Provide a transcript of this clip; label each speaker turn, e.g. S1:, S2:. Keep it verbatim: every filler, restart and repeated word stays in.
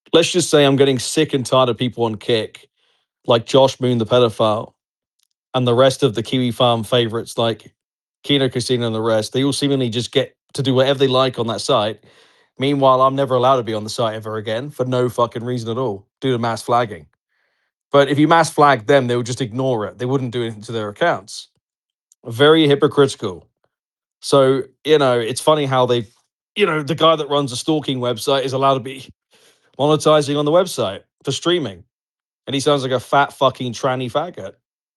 S1: let's just say I'm getting sick and tired of people on Kick, like Josh Moon, the pedophile, and the rest of the Kiwi Farm favorites like Kino Casino and the rest. They all seemingly just get to do whatever they like on that site. Meanwhile, I'm never allowed to be on the site ever again for no fucking reason at all due to mass flagging. But if you mass flag them, they would just ignore it. They wouldn't do it to their accounts. Very hypocritical. So, you know, it's funny how they, you know, the guy that runs a stalking website is allowed to be monetizing on the website for streaming. And he sounds like a fat fucking tranny faggot.